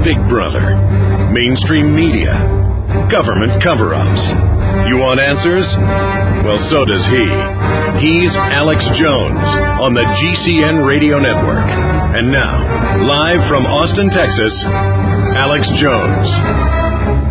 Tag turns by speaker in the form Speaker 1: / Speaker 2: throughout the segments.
Speaker 1: Big Brother, mainstream media, government cover-ups. You want answers? Well, so does he. He's Alex Jones on the GCN Radio Network. And now, live from Austin, Texas, Alex Jones.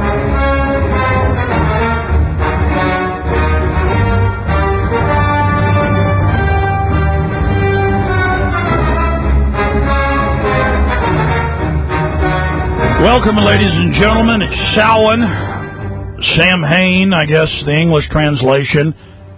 Speaker 2: Welcome, ladies and gentlemen. It's Samhain, Samhain, I guess, the English translation.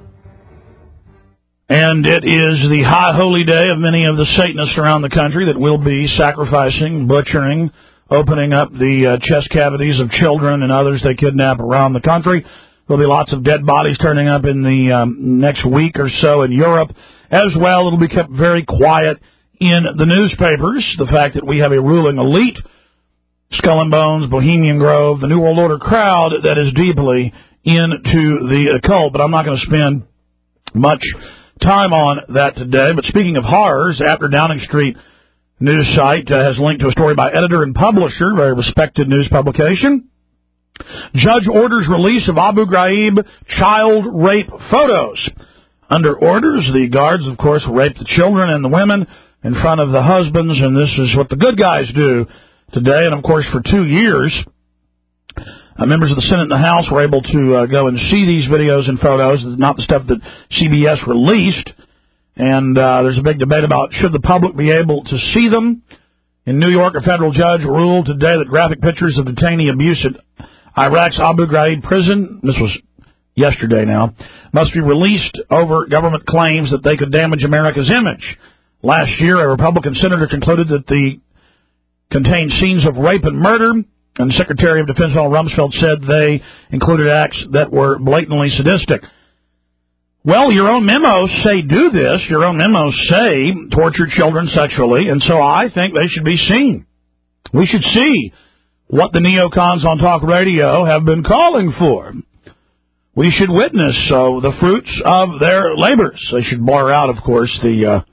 Speaker 2: And it is the high holy day of many of the Satanists around the country that will be sacrificing, butchering, opening up the chest cavities of children and others they kidnap around the country. There'll be lots of dead bodies turning up in the next week or so in Europe. As well, it'll be kept very quiet in the newspapers. The fact that we have a ruling elite, Skull and Bones, Bohemian Grove, the New World Order crowd that is deeply into the occult. But I'm not going to spend much time on that today. But speaking of horrors, After Downing Street news site has linked to a story by editor and publisher, very respected news publication. Judge orders release of Abu Ghraib child rape photos. Under orders, the guards, of course, rape the children and the women in front of the husbands, and this is what the good guys do today. And, of course, for 2 years, members of the Senate and the House were able to go and see these videos and photos, not the stuff that CBS released. And there's a big debate about should the public be able to see them. In New York, a federal judge ruled today that graphic pictures of detainee abuse at Iraq's Abu Ghraib prison, this was yesterday now, must be released over government claims that they could damage America's image. Last year, a Republican senator concluded that the contained scenes of rape and murder, and Secretary of Defense Donald Rumsfeld said they included acts that were blatantly sadistic. Well, your own memos say do this. Your own memos say torture children sexually, and so I think they should be seen. We should see what the neocons on talk radio have been calling for. We should witness the fruits of their labors. They should blur out, of course, the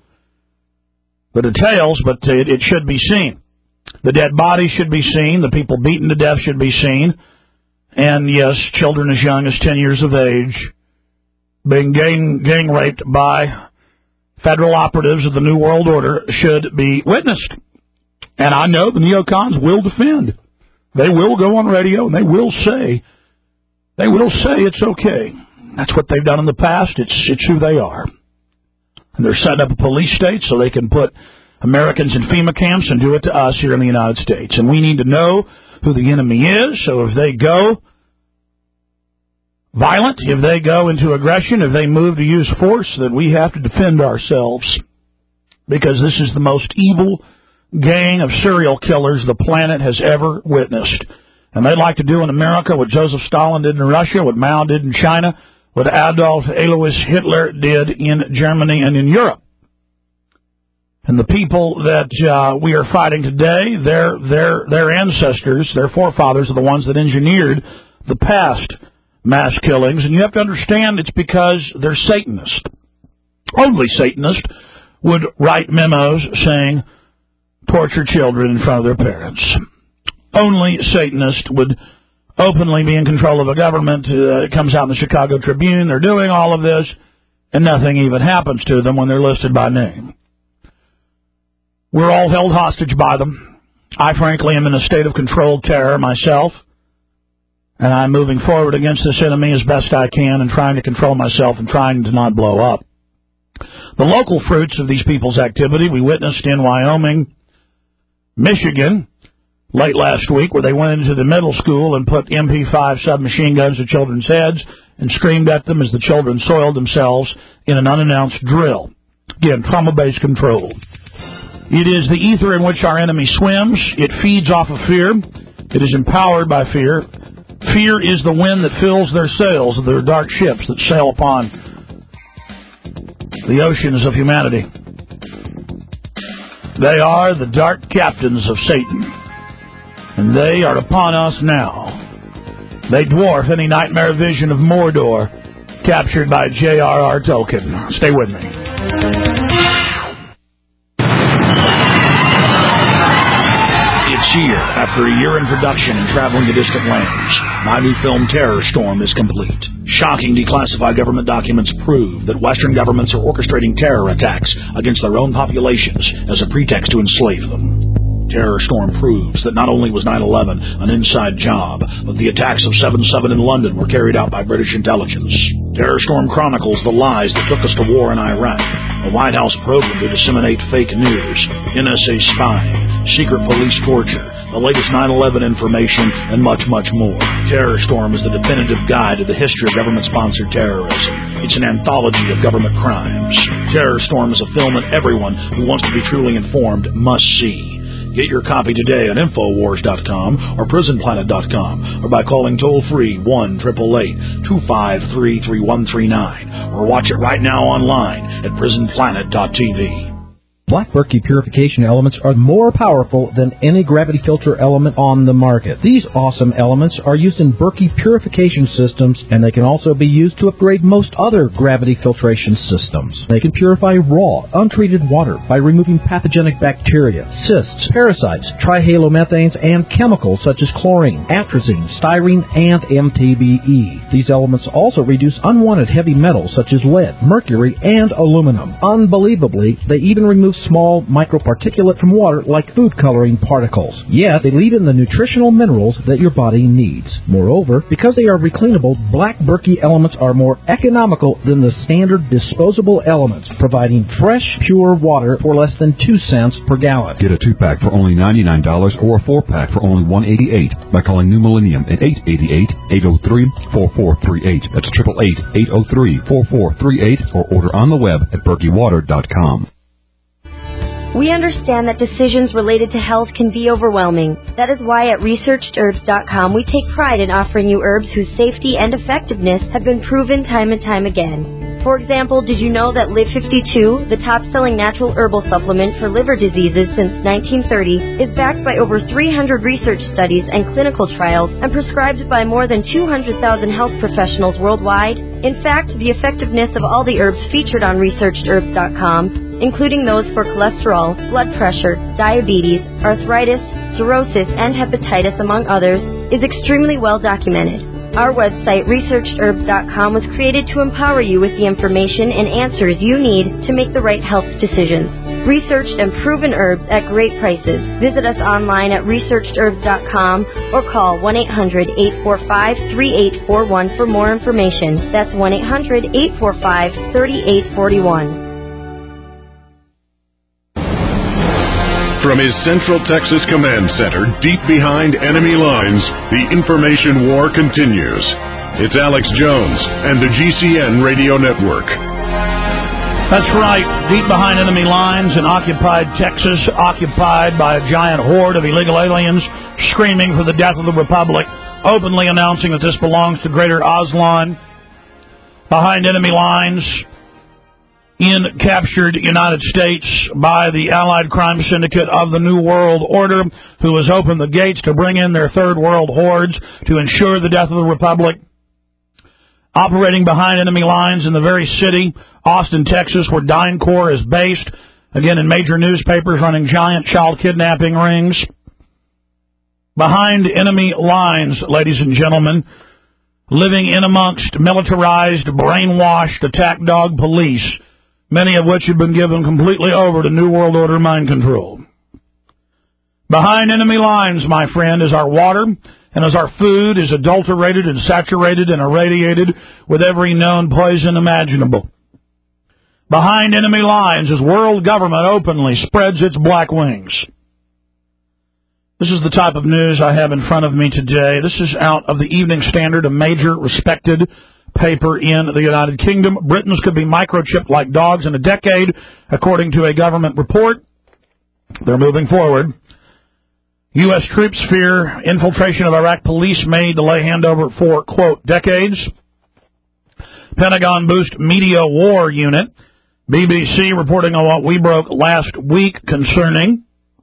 Speaker 2: details, but it should be seen. The dead bodies should be seen. The people beaten to death should be seen. And, yes, children as young as 10 years of age being gang raped by federal operatives of the New World Order should be witnessed. And I know the neocons will defend. They will go on radio and they will say it's okay. That's what they've done in the past. It's who they are. And they're setting up a police state so they can put Americans in FEMA camps and do it to us here in the United States. And we need to know who the enemy is, so if they go violent, if they go into aggression, if they move to use force, then we have to defend ourselves, because this is the most evil gang of serial killers the planet has ever witnessed. And they'd like to do in America what Joseph Stalin did in Russia, what Mao did in China, what Adolf Alois Hitler did in Germany and in Europe. And the people that we are fighting today, their ancestors, their forefathers are the ones that engineered the past mass killings. And you have to understand it's because they're Satanists. Only Satanists would write memos saying torture children in front of their parents. Only Satanists would openly be in control of a government. It comes out in the Chicago Tribune. They're doing all of this, and nothing even happens to them when they're listed by name. We're all held hostage by them. I, frankly, am in a state of controlled terror myself, and I'm moving forward against this enemy as best I can and trying to control myself and trying to not blow up. The local fruits of these people's activity we witnessed in Wyoming, Michigan, late last week, where they went into the middle school and put MP5 submachine guns to children's heads and screamed at them as the children soiled themselves in an unannounced drill. Again, trauma-based control. It is the ether in which our enemy swims. It feeds off of fear. It is empowered by fear. Fear is the wind that fills their sails, their dark ships that sail upon the oceans of humanity. They are the dark captains of Satan, and they are upon us now. They dwarf any nightmare vision of Mordor captured by J.R.R. Tolkien. Stay with me.
Speaker 1: It's here.
Speaker 2: After a year in production and traveling to distant lands, my new film Terror Storm is complete. Shocking declassified government documents prove that Western governments are orchestrating terror attacks against their own populations as a pretext to enslave them. Terror Storm proves that not only was 9/11 an inside job, but the attacks of 7/7 in London were carried out by British intelligence. Terror Storm chronicles the lies that took us to war in Iraq, a White House program to disseminate fake news, NSA spying, secret police torture, the latest 9/11 information, and much, much more. Terror Storm is the definitive guide to the history of government-sponsored terrorism. It's an anthology of government crimes. Terror Storm is a film that everyone who wants to be truly informed must see. Get your copy today at Infowars.com or PrisonPlanet.com or by calling toll-free 1-888-253-3139 or watch it right now online at PrisonPlanet.tv.
Speaker 3: Black Berkey purification elements are more powerful than any gravity filter element on the market. These awesome elements are used in Berkey purification systems, and they can also be used to upgrade most other gravity filtration systems. They can purify raw, untreated water by removing pathogenic bacteria, cysts, parasites, trihalomethanes, and chemicals such as chlorine, atrazine, styrene, and MTBE. These elements also reduce unwanted heavy metals such as lead, mercury, and aluminum. Unbelievably, they even remove small microparticulate from water like food coloring particles. Yet, they leave in the nutritional minerals that your body needs. Moreover, because they are recleanable, Black Berkey elements are more economical than the standard disposable elements, providing fresh, pure water for less than 2 cents per gallon.
Speaker 4: Get a 2-pack for only $99 or a 4-pack for only $188 by calling New Millennium at 888-803-4438. That's 888-803-4438 or order on the web at berkeywater.com.
Speaker 5: We understand that decisions related to health can be overwhelming. That is why at ResearchedHerbs.com we take pride in offering you herbs whose safety and effectiveness have been proven time and time again. For example, did you know that Live 52, the top-selling natural herbal supplement for liver diseases since 1930, is backed by over 300 research studies and clinical trials and prescribed by more than 200,000 health professionals worldwide? In fact, the effectiveness of all the herbs featured on ResearchedHerbs.com, including those for cholesterol, blood pressure, diabetes, arthritis, cirrhosis, and hepatitis, among others, is extremely well documented. Our website, ResearchedHerbs.com, was created to empower you with the information and answers you need to make the right health decisions. Researched and proven herbs at great prices. Visit us online at ResearchedHerbs.com or call 1-800-845-3841 for more information. That's 1-800-845-3841.
Speaker 1: From his Central Texas Command Center, deep behind enemy lines, the information war continues. It's Alex Jones and the GCN Radio Network.
Speaker 2: That's right, deep behind enemy lines in occupied Texas, occupied by a giant horde of illegal aliens screaming for the death of the Republic, openly announcing that this belongs to Greater Aslan. Behind enemy lines in captured United States by the Allied Crime Syndicate of the New World Order, who has opened the gates to bring in their Third World hordes to ensure the death of the Republic. Operating behind enemy lines in the very city, Austin, Texas, where DynCorp is based, again in major newspapers running giant child kidnapping rings. Behind enemy lines, ladies and gentlemen, living in amongst militarized, brainwashed, attack dog police, many of which have been given completely over to New World Order mind control. Behind enemy lines, my friend, is our water, and as our food is adulterated and saturated and irradiated with every known poison imaginable. Behind enemy lines is world government openly spreads its black wings. This is the type of news I have in front of me today. This is out of the Evening Standard, a major respected paper in the United Kingdom. Britons could be microchipped like dogs in a decade, according to a government report. They're moving forward. U.S. troops fear infiltration of Iraq police may delay handover for, quote, decades. Pentagon boost media war unit. BBC reporting on what we broke last week concerning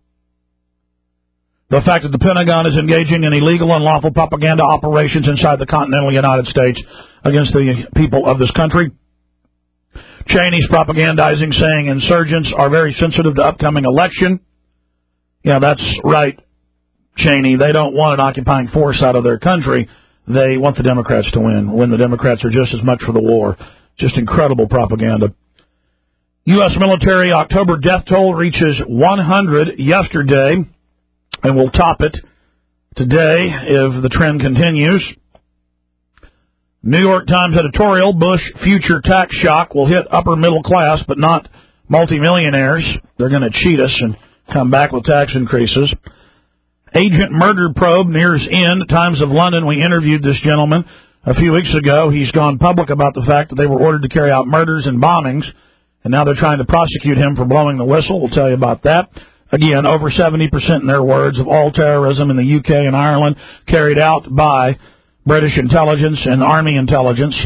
Speaker 2: the fact that the Pentagon is engaging in illegal and unlawful propaganda operations inside the continental United States against the people of this country. Cheney's propagandizing, saying insurgents are very sensitive to upcoming election. Yeah, that's right. Cheney. They don't want an occupying force out of their country. They want the Democrats to win, when the Democrats are just as much for the war. Just incredible propaganda. U.S. military October death toll reaches 100 yesterday, and will top it today if the trend continues. New York Times editorial, Bush future tax shock will hit upper middle class, but not multimillionaires. They're going to cheat us and come back with tax increases. Agent murder probe nears end. Times of London, we interviewed this gentleman a few weeks ago. He's gone public about the fact that they were ordered to carry out murders and bombings, and now they're trying to prosecute him for blowing the whistle. We'll tell you about that. Again, over 70% in their words of all terrorism in the UK and Ireland carried out by British intelligence and Army intelligence,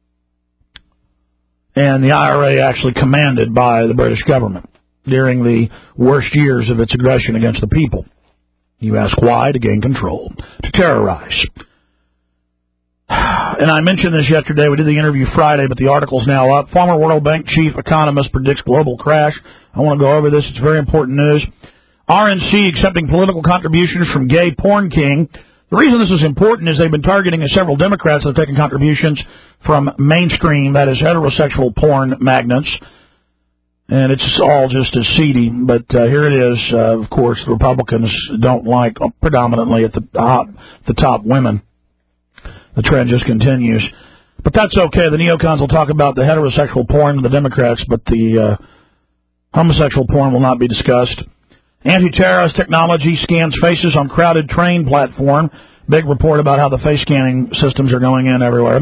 Speaker 2: and the IRA actually commanded by the British government during the worst years of its aggression against the people. You ask why? To gain control, to terrorize. And I mentioned this yesterday. We did the interview Friday, but the article's now up. Former World Bank chief economist predicts global crash. I want to go over this. It's very important news. RNC accepting political contributions from gay porn king. The reason this is important is they've been targeting several Democrats that have taken contributions from mainstream, that is, heterosexual porn magnates. And it's all just as seedy, but here it is. Of course, the Republicans don't like predominantly at the top women. The trend just continues. But that's okay. The neocons will talk about the heterosexual porn of the Democrats, but the homosexual porn will not be discussed. Anti-terrorist technology scans faces on crowded train platform. Big report about how the face scanning systems are going in everywhere.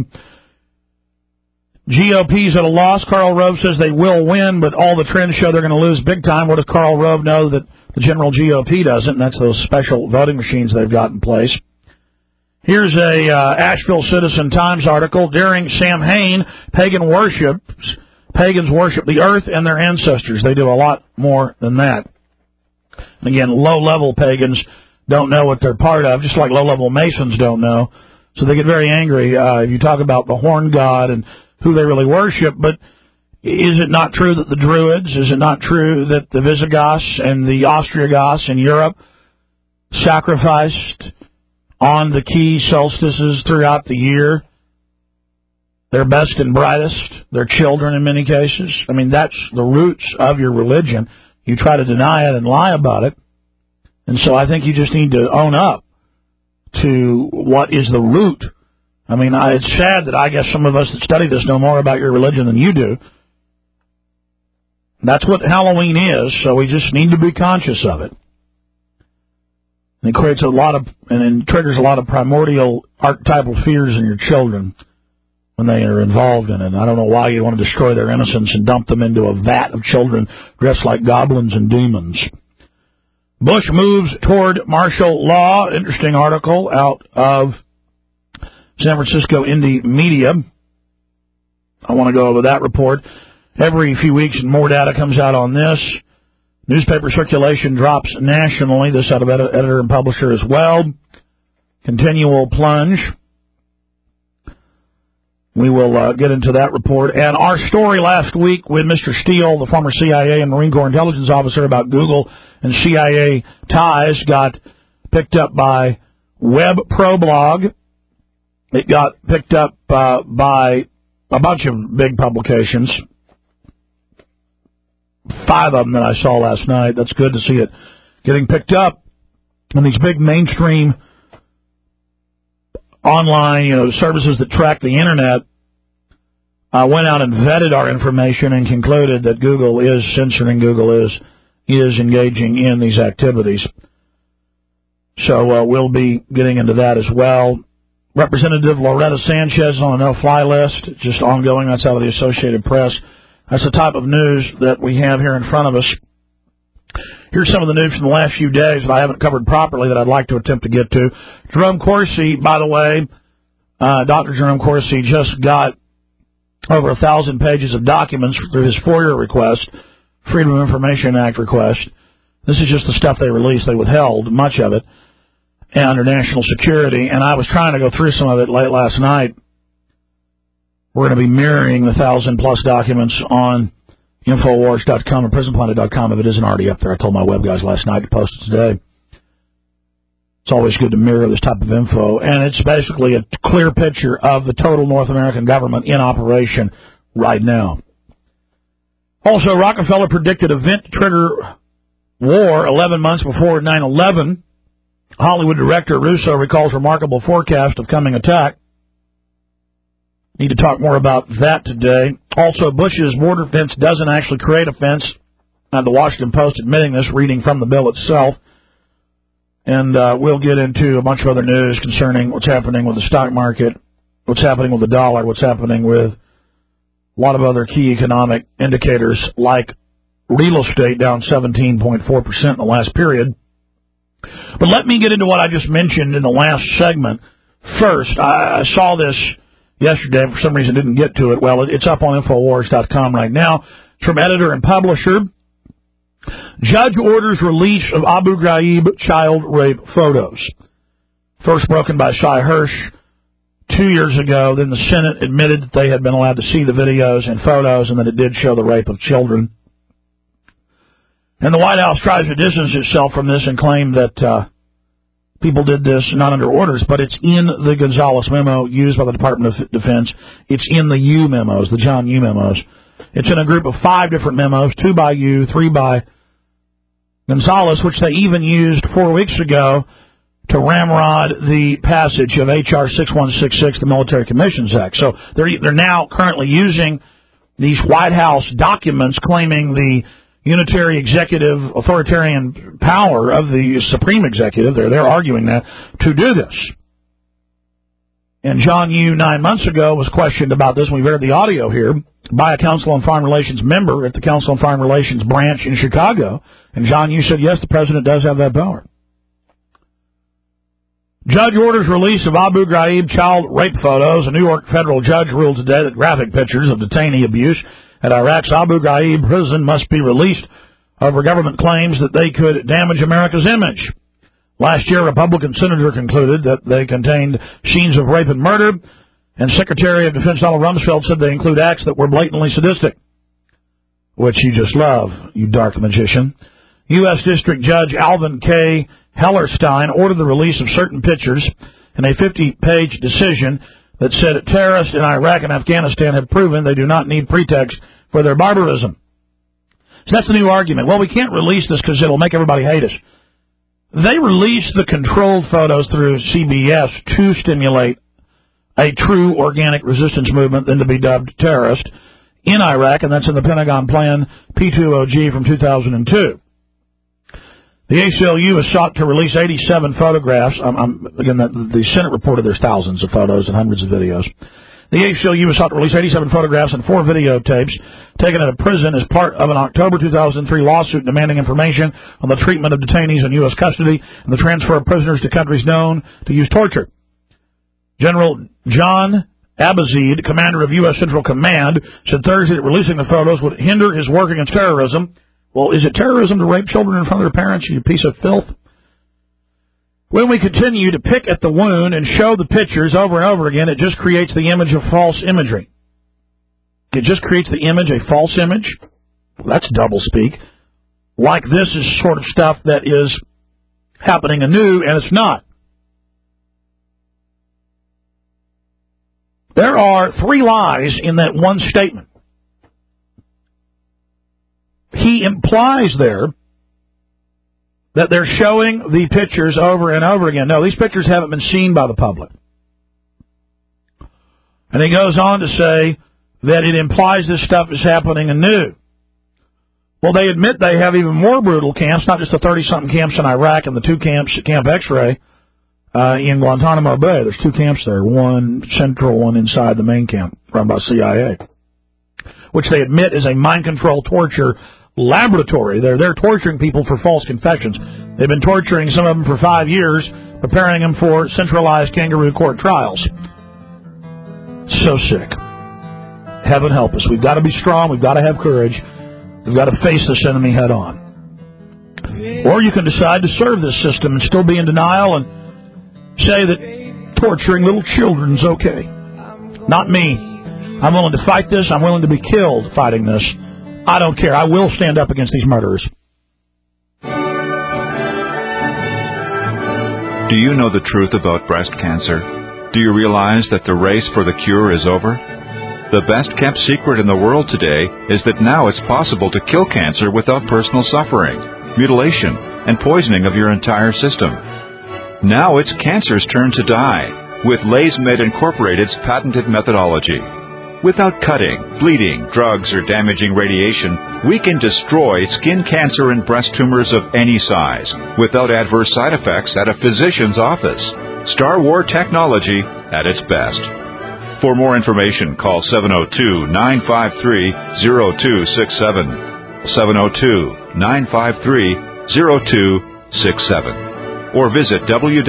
Speaker 2: GOP's at a loss. Karl Rove says they will win, but all the trends show they're going to lose big time. What does Karl Rove know that the general GOP doesn't? And that's those special voting machines they've got in place. Here's a Asheville Citizen Times article. During Samhain, pagans worship the earth and their ancestors. They do a lot more than that. And again, low-level pagans don't know what they're part of, just like low-level Masons don't know. So they get very angry if you talk about the horn god and who they really worship. But is it not true that the Druids, is it not true that the Visigoths and the Ostrogoths in Europe sacrificed on the key solstices throughout the year their best and brightest, their children in many cases? I mean, that's the roots of your religion. You try to deny it and lie about it. And so I think you just need to own up to what is the root. I mean, it's sad that I guess some of us that study this know more about your religion than you do. That's what Halloween is, so we just need to be conscious of it. And it creates and triggers a lot of primordial archetypal fears in your children when they are involved in it. I don't know why you want to destroy their innocence and dump them into a vat of children dressed like goblins and demons. Bush moves toward martial law. Interesting article out of San Francisco Indie Media. I want to go over that report. Every few weeks more data comes out on this. Newspaper circulation drops nationally. This out of editor and publisher as well. Continual plunge. We will get into that report. And our story last week with Mr. Steele, the former CIA and Marine Corps intelligence officer, about Google and CIA ties got picked up by WebProblog. It got picked up by a bunch of big publications. 5 of them that I saw last night. That's good to see it getting picked up. And these big mainstream online, services that track the internet went out and vetted our information and concluded that Google is censoring, Google is engaging in these activities. So we'll be getting into that as well. Representative Loretta Sanchez on a no-fly list, just ongoing. That's out of the Associated Press. That's the type of news that we have here in front of us. Here's some of the news from the last few days that I haven't covered properly that I'd like to attempt to get to. Jerome Corsi, by the way, Dr. Jerome Corsi just got over 1,000 pages of documents through his FOIA request, Freedom of Information Act request. This is just the stuff they released. They withheld much of it under national security, and I was trying to go through some of it late last night. We're going to be mirroring the 1,000-plus documents on Infowars.com or PrisonPlanet.com if it isn't already up there. I told my web guys last night to post it today. It's always good to mirror this type of info. And it's basically a clear picture of the total North American government in operation right now. Also, Rockefeller predicted event to trigger war 11 months before 9/11. Hollywood director Russo recalls remarkable forecast of coming attack. Need to talk more about that today. Also, Bush's border fence doesn't actually create a fence. The Washington Post admitting this, reading from the bill itself. And we'll get into a bunch of other news concerning what's happening with the stock market, what's happening with the dollar, what's happening with a lot of other key economic indicators like real estate down 17.4% in the last period. But let me get into what I just mentioned in the last segment. First, I saw this yesterday, and for some reason didn't get to it. Well, it's up on Infowars.com right now. It's from editor and publisher. Judge orders release of Abu Ghraib child rape photos. First broken by Shai Hirsch 2 years ago. Then the Senate admitted that they had been allowed to see the videos and photos, and that it did show the rape of children. And the White House tries to distance itself from this and claim that people did this not under orders, but it's in the Gonzales memo used by the Department of Defense. It's in the Yoo memos, the John Yoo memos. It's in a group of 5 different memos, 2 by Yoo, 3 by Gonzales, which they even used 4 weeks ago to ramrod the passage of H.R. 6166, the Military Commissions Act. So they're now currently using these White House documents claiming the unitary executive authoritarian power of the Supreme Executive, they're arguing that, to do this. And John Yoo 9 months ago was questioned about this, and we've aired the audio here, by a Council on Foreign Relations member at the Council on Foreign Relations branch in Chicago. And John Yoo said, yes, the president does have that power. Judge orders release of Abu Ghraib child rape photos. A New York federal judge ruled today that graphic pictures of detainee abuse at Iraq's Abu Ghraib prison must be released over government claims that they could damage America's image. Last year, a Republican senator concluded that they contained scenes of rape and murder, and Secretary of Defense Donald Rumsfeld said they include acts that were blatantly sadistic, which you just love, you dark magician. U.S. District Judge Alvin K. Hellerstein ordered the release of certain pictures in a 50-page decision that said terrorists in Iraq and Afghanistan have proven they do not need pretext for their barbarism. So that's the new argument. Well, we can't release this because it'll make everybody hate us. They released the controlled photos through CBS to stimulate a true organic resistance movement, then to be dubbed terrorist, in Iraq, and that's in the Pentagon Plan P20G from 2002. The ACLU has sought to release 87 photographs. Again, the Senate reported there's thousands of photos and hundreds of videos. The ACLU has sought to release 87 photographs and 4 videotapes taken at a prison as part of an October 2003 lawsuit demanding information on the treatment of detainees in U.S. custody and the transfer of prisoners to countries known to use torture. General John Abazeed, commander of U.S. Central Command, said Thursday that releasing the photos would hinder his work against terrorism. Well, is it terrorism to rape children in front of their parents, you piece of filth? When we continue to pick at the wound and show the pictures over and over again, it just creates the image of false imagery. It just creates the image, a false image. Well, that's doublespeak. Like this is sort of stuff that is happening anew, and it's not. There are 3 lies in that one statement. He implies there that they're showing the pictures over and over again. No, these pictures haven't been seen by the public. And he goes on to say that it implies this stuff is happening anew. Well, they admit they have even more brutal camps, not just the 30-something camps in Iraq and the 2 camps at Camp X-Ray in Guantanamo Bay. There's 2 camps there, one central, one inside the main camp run by CIA, which they admit is a mind control torture laboratory. They're torturing people for false confessions. They've been torturing some of them for 5 years, preparing them for centralized kangaroo court trials. So sick. Heaven help us. We've got to be strong. We've got to have courage. We've got to face this enemy head on. Or you can decide to serve this system and still be in denial and say that torturing little children's okay. Not me. I'm willing to fight this. I'm willing to be killed fighting this. I don't care. I will stand up against these murderers.
Speaker 6: Do you know the truth about breast cancer? Do you realize that the race for the cure is over? The best-kept secret in the world today is that now it's possible to kill cancer without personal suffering, mutilation, and poisoning of your entire system. Now it's cancer's turn to die with LaysMed Incorporated's patented methodology. Without cutting, bleeding, drugs, or damaging radiation, we can destroy skin cancer and breast tumors of any size without adverse side effects at a physician's office. Star War technology at its best. For more information, call 702-953-0267. 702-953-0267. Or visit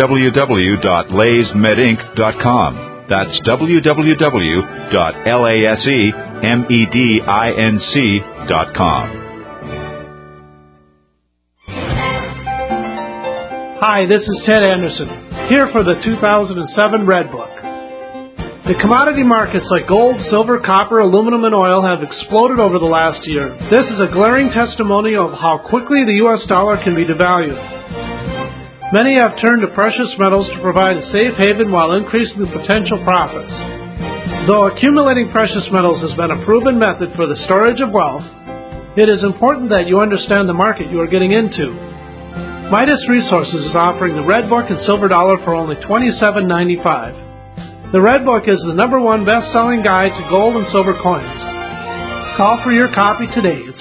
Speaker 6: www.laysmedinc.com. That's www.lasemedinc.com.
Speaker 7: Hi, this is Ted Anderson, here for the 2007 Red Book. The commodity markets like gold, silver, copper, aluminum, and oil have exploded over the last year. This is a glaring testimony of how quickly the U.S. dollar can be devalued. Many have turned to precious metals to provide a safe haven while increasing the potential profits. Though accumulating precious metals has been a proven method for the storage of wealth, it is important that you understand the market you are getting into. Midas Resources is offering the Red Book and Silver Dollar for only $27.95. The Red Book is the #1 best-selling guide to gold and silver coins. Call for your copy today. It's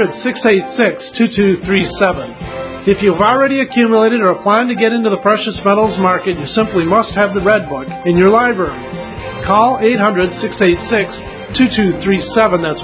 Speaker 7: 800-686-2237. If you've already accumulated or plan to get into the precious metals market, you simply must have the Red Book in your library. Call 800-686-2237. That's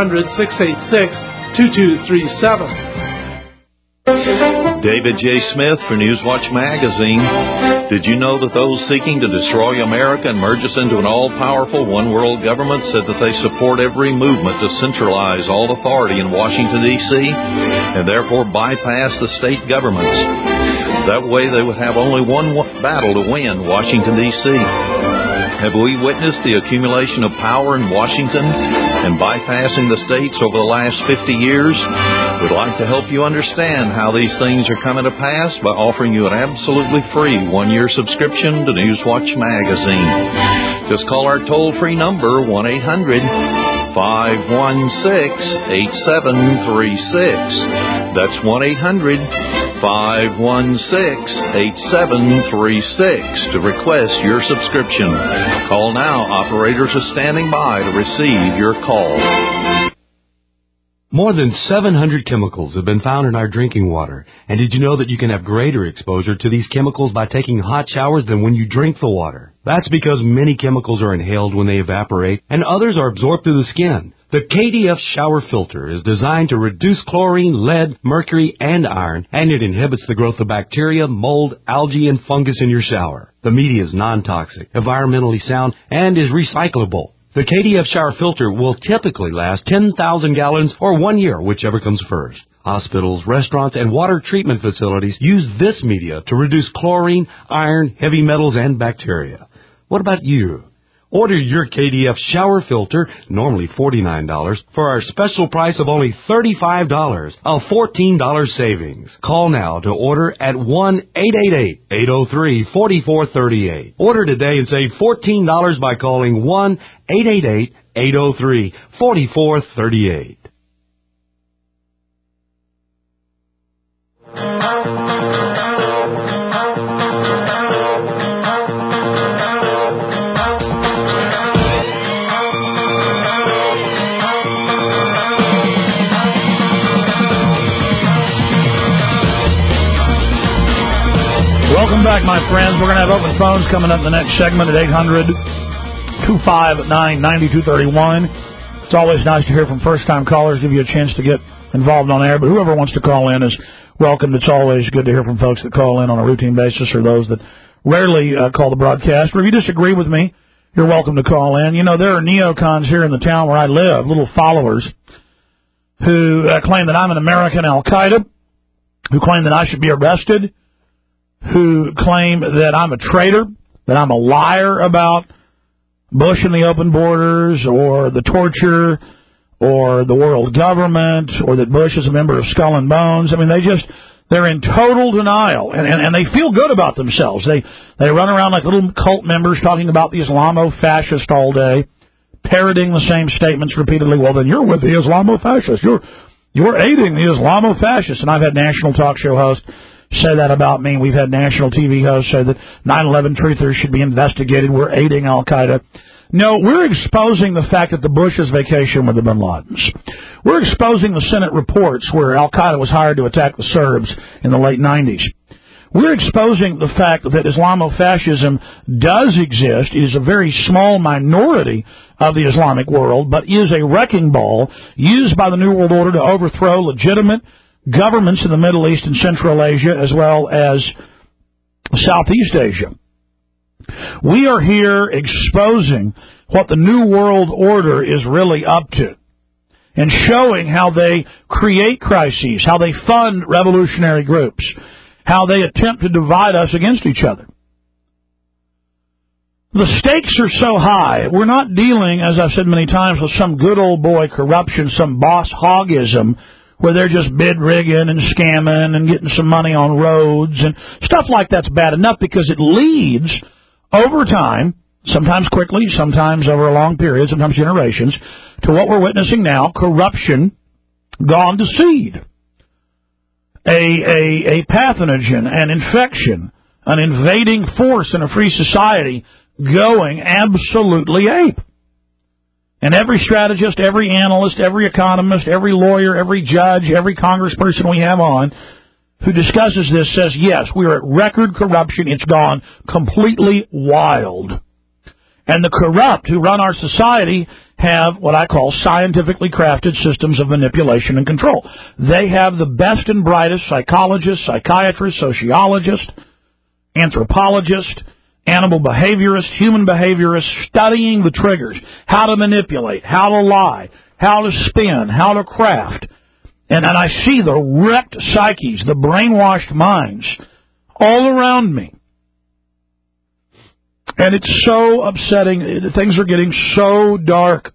Speaker 7: 1-800-686-2237.
Speaker 8: David J. Smith for Newswatch Magazine. Did you know that those seeking to destroy America and merge us into an all-powerful one-world government said that they support every movement to centralize all authority in Washington, D.C., and therefore bypass the state governments? That way they would have only one battle to win, Washington, D.C. Have we witnessed the accumulation of power in Washington and bypassing the states over the last 50 years? We'd like to help you understand how these things are coming to pass by offering you an absolutely free 1-year subscription to Newswatch Magazine. Just call our toll-free number, 1-800-516-8736. That's 1-800-516-8736 to request your subscription. Call now. Operators are standing by to receive your call.
Speaker 9: More than 700 chemicals have been found in our drinking water. And did you know that you can have greater exposure to these chemicals by taking hot showers than when you drink the water? That's because many chemicals are inhaled when they evaporate, and others are absorbed through the skin. The KDF shower filter is designed to reduce chlorine, lead, mercury, and iron, and it inhibits the growth of bacteria, mold, algae, and fungus in your shower. The media is non-toxic, environmentally sound, and is recyclable. The KDF shower filter will typically last 10,000 gallons or 1 year, whichever comes first. Hospitals, restaurants, and water treatment facilities use this media to reduce chlorine, iron, heavy metals, and bacteria. What about you? Order your KDF shower filter, normally $49, for our special price of only $35, a $14 savings. Call now to order at 1-888-803-4438. Order today and save $14 by calling 1-888-803-4438.
Speaker 2: Welcome back, my friends. We're going to have open phones coming up in the next segment at 800-259-9231. It's always nice to hear from first-time callers, give you a chance to get involved on air. But whoever wants to call in is welcome. It's always good to hear from folks that call in on a routine basis or those that rarely call the broadcast. Or if you disagree with me, you're welcome to call in. You know, there are neocons here in the town where I live, little followers, who claim that I'm an American Al-Qaeda, who claim that I should be arrested, who claim that I'm a traitor, that I'm a liar about Bush and the open borders or the torture or the world government or that Bush is a member of Skull and Bones. I mean, they just They're in total denial, and they feel good about themselves. They run around like little cult members talking about the Islamo-fascist all day, parroting the same statements repeatedly. Well, then you're with the Islamo-fascists. You're aiding the Islamo-fascists. And I've had national talk show hosts say that about me. We've had national TV hosts say that 9/11 truthers should be investigated. We're aiding Al-Qaeda. No, we're exposing the fact that the Bushes vacation with the Bin Ladens. We're exposing the Senate reports where Al-Qaeda was hired to attack the Serbs in the late 90s. We're exposing the fact that Islamofascism does exist. It is a very small minority of the Islamic world, but is a wrecking ball used by the New World Order to overthrow legitimate governments in the Middle East and Central Asia, as well as Southeast Asia. We are here exposing what the New World Order is really up to and showing how they create crises, how they fund revolutionary groups, how they attempt to divide us against each other. The stakes are so high. We're not dealing, as I've said many times, with some good old boy corruption, some boss hogism, where they're just bid rigging and scamming and getting some money on roads and stuff like that's bad enough because it leads over time, sometimes quickly, sometimes over a long period, sometimes generations, to what we're witnessing now, corruption gone to seed. A pathogen, an infection, an invading force in a free society going absolutely ape. And every strategist, every analyst, every economist, every lawyer, every judge, every congressperson we have on who discusses this says, yes, we are at record corruption. It's gone completely wild. And the corrupt who run our society have what I call scientifically crafted systems of manipulation and control. They have the best and brightest psychologists, psychiatrists, sociologists, anthropologists, animal behaviorists, human behaviorists, studying the triggers, how to manipulate, how to lie, how to spin, how to craft. And I see the wrecked psyches, the brainwashed minds all around me. And it's so upsetting. Things are getting so dark.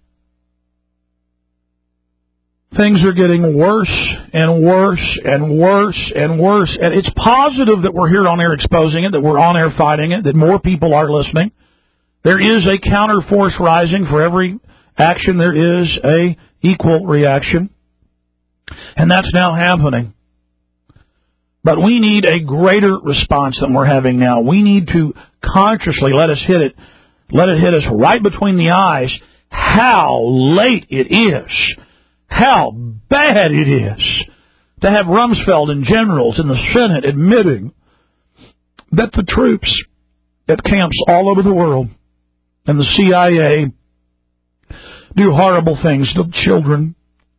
Speaker 2: Things are getting worse and worse and worse and worse. And it's positive that we're here on air exposing it, that we're on air fighting it, that more people are listening. There is a counter force rising. For every action, there is a equal reaction. And that's now happening. But we need a greater response than we're having now. We need to consciously let it hit us right between the eyes how late it is, how bad it is to have Rumsfeld and generals in the Senate admitting that the troops at camps all over the world and the CIA do horrible things to children.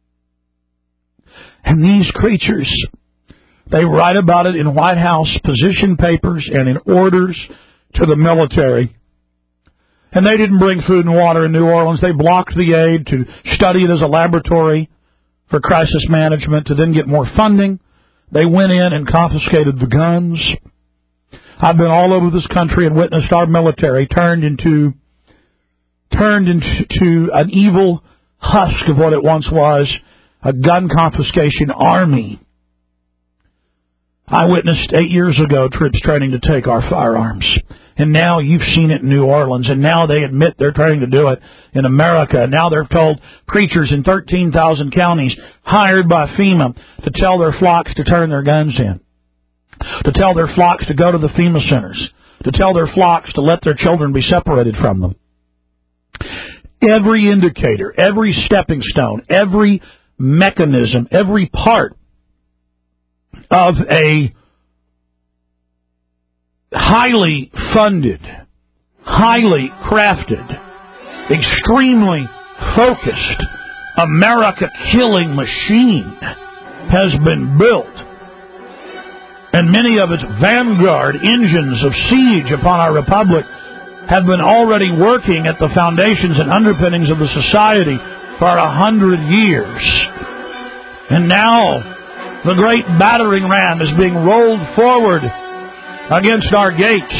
Speaker 2: And these creatures, they write about it in White House position papers and in orders to the military. And they didn't bring food and water in New Orleans. They blocked the aid to study it as a laboratory for crisis management to then get more funding. They went in and confiscated the guns. I've been all over this country and witnessed our military turned into an evil husk of what it once was, a gun confiscation army. I witnessed 8 years ago troops training to take our firearms. And now you've seen it in New Orleans. And now they admit they're trying to do it in America. And now they're told preachers in 13,000 counties hired by FEMA to tell their flocks to turn their guns in. To tell their flocks to go to the FEMA centers. To tell their flocks to let their children be separated from them. Every indicator, every stepping stone, every mechanism, every part of a highly funded, highly crafted, extremely focused America-killing machine has been built. And many of its vanguard engines of siege upon our republic have been already working at the foundations and underpinnings of the society for 100 years. And now the great battering ram is being rolled forward against our gates.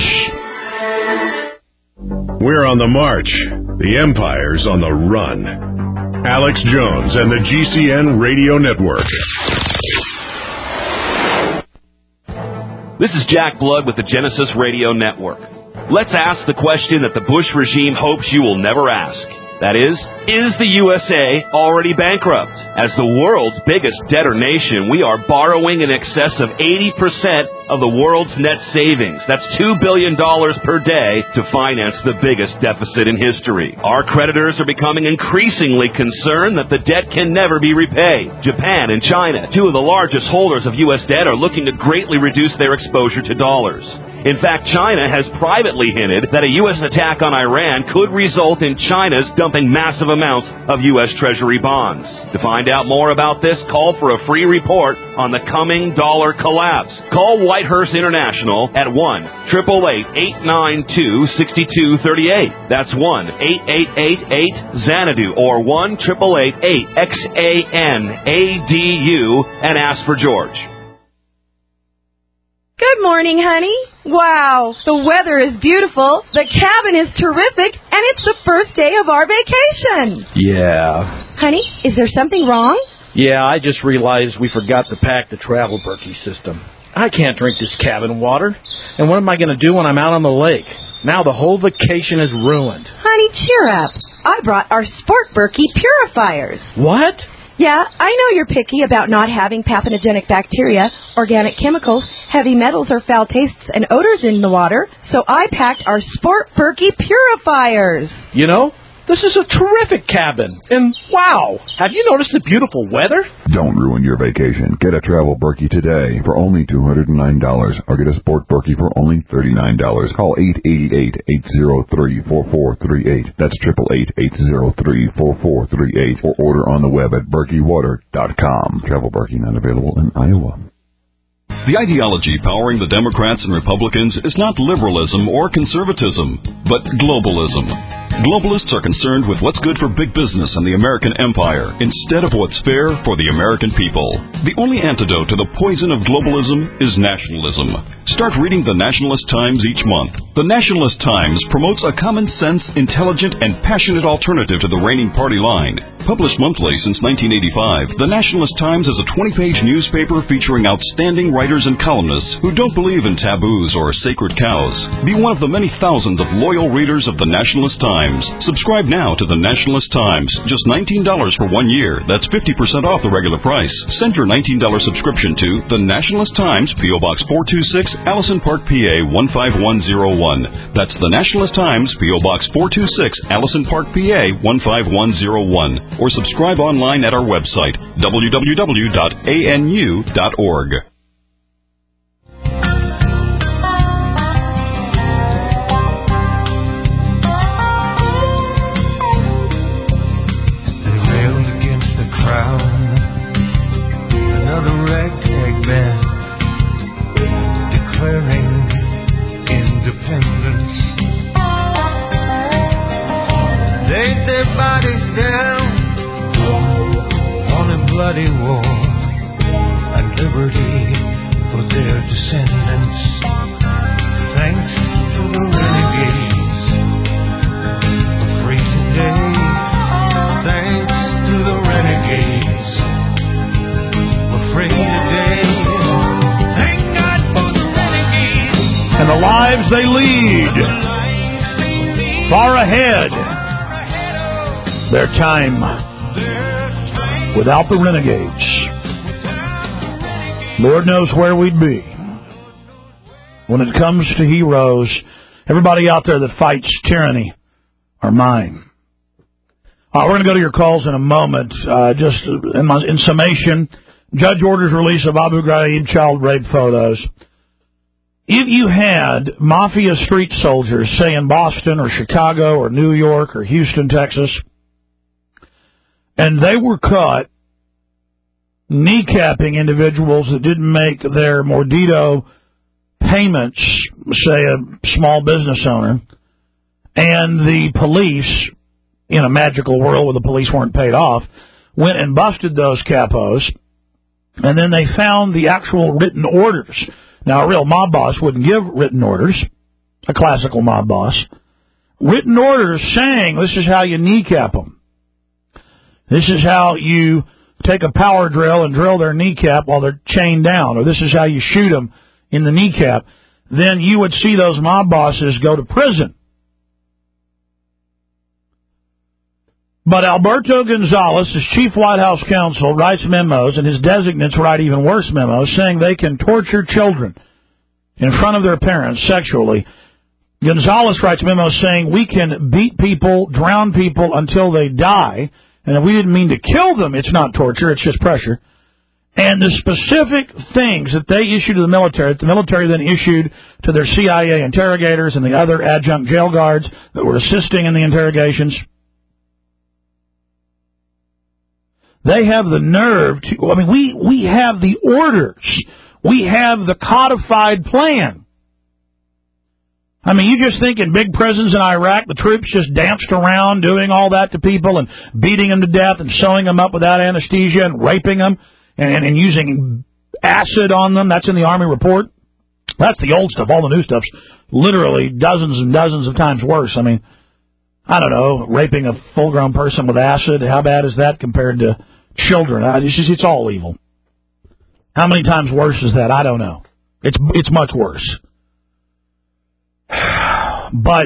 Speaker 1: We're on the march. The empire's on the run. Alex Jones and the GCN Radio Network.
Speaker 10: This is Jack Blood with the Genesis Radio Network. Let's ask the question that the Bush regime hopes you will never ask. That is the USA already bankrupt? As the world's biggest debtor nation, we are borrowing in excess of 80% of the world's net savings. That's $2 billion per day to finance the biggest deficit in history. Our creditors are becoming increasingly concerned that the debt can never be repaid. Japan and China, two of the largest holders of U.S. debt, are looking to greatly reduce their exposure to dollars. In fact, China has privately hinted that a U.S. attack on Iran could result in China's dumping massive amounts of U.S. Treasury bonds. To find out more about this, call for a free report on the coming dollar collapse. Call Whitehurst International at 1-888-892-6238. That's 1-888-8-XANADU or 1-888-8-XANADU and ask for George.
Speaker 11: Good morning, honey. Wow, the weather is beautiful, the cabin is terrific, and it's the first day of our vacation.
Speaker 3: Yeah.
Speaker 11: Honey, is there something wrong?
Speaker 3: Yeah, I just realized we forgot to pack the travel Berkey system. I can't drink this cabin water. And what am I going to do when I'm out on the lake? Now the whole vacation is ruined.
Speaker 11: Honey, cheer up. I brought our Sport Berkey purifiers.
Speaker 3: What?
Speaker 11: Yeah, I know you're picky about not having pathogenic bacteria, organic chemicals, heavy metals, or foul tastes and odors in the water, so I packed our Sport Berkey purifiers.
Speaker 3: You know, this is a terrific cabin. And wow, have you noticed the beautiful weather?
Speaker 4: Don't ruin your vacation. Get a Travel Berkey today for only $209 or get a Sport Berkey for only $39. Call 888-803-4438. That's 888-803-4438 or order on the web at berkeywater.com. Travel Berkey not available in Iowa.
Speaker 12: The ideology powering the Democrats and Republicans is not liberalism or conservatism, but globalism. Globalists are concerned with what's good for big business and the American empire instead of what's fair for the American people. The only antidote to the poison of globalism is nationalism. Start reading the Nationalist Times each month. The Nationalist Times promotes a common-sense, intelligent, and passionate alternative to the reigning party line. Published monthly since 1985, the Nationalist Times is a 20-page newspaper featuring outstanding writers and columnists who don't believe in taboos or sacred cows. Be one of the many thousands of loyal readers of the Nationalist Times. Subscribe now to the Nationalist Times. Just $19 for 1 year. That's 50% off the regular price. Send your $19 subscription to the Nationalist Times, P.O. Box 426, Allison Park, PA 15101. That's the Nationalist Times, P.O. Box 426, Allison Park, PA 15101. Or subscribe online at our website, www.anu.org.
Speaker 13: Another ragtag band declaring independence. Laid their bodies down on a bloody war and liberty for their descendants. Thanks to the renegades, we're free today. Thanks to the renegades, free today. Thank God for the renegades.
Speaker 2: And the lives they lead. Far ahead. Their time without the renegades. Lord knows where we'd be. When it comes to heroes, everybody out there that fights tyranny are mine. We're going to go to your calls in a moment. Just in summation, judge orders release of Abu Ghraib child rape photos. If you had mafia street soldiers, say in Boston or Chicago or New York or Houston, Texas, and they were caught kneecapping individuals that didn't make their Mordito payments, say a small business owner, and the police, in a magical world where the police weren't paid off, went and busted those capos, and then they found the actual written orders. Now, a real mob boss wouldn't give written orders, a classical mob boss. Written orders saying this is how you kneecap them. This is how you take a power drill and drill their kneecap while they're chained down, or this is how you shoot them in the kneecap, then you would see those mob bosses go to prison. But Alberto Gonzales, as chief White House counsel, writes memos, and his designates write even worse memos, saying they can torture children in front of their parents sexually. Gonzales writes memos saying we can beat people, drown people until they die, and if we didn't mean to kill them, it's not torture, it's just pressure. And the specific things that they issued to the military then issued to their CIA interrogators and the other adjunct jail guards that were assisting in the interrogations. They have the nerve to, we have the orders. We have the codified plan. You just think in big prisons in Iraq, the troops just danced around doing all that to people and beating them to death and sewing them up without anesthesia and raping them and using acid on them. That's in the Army report. That's the old stuff. All the new stuff's literally dozens and dozens of times worse. I don't know, raping a full-grown person with acid, how bad is that compared to children? It's all evil. How many times worse is that? I don't know. It's much worse. But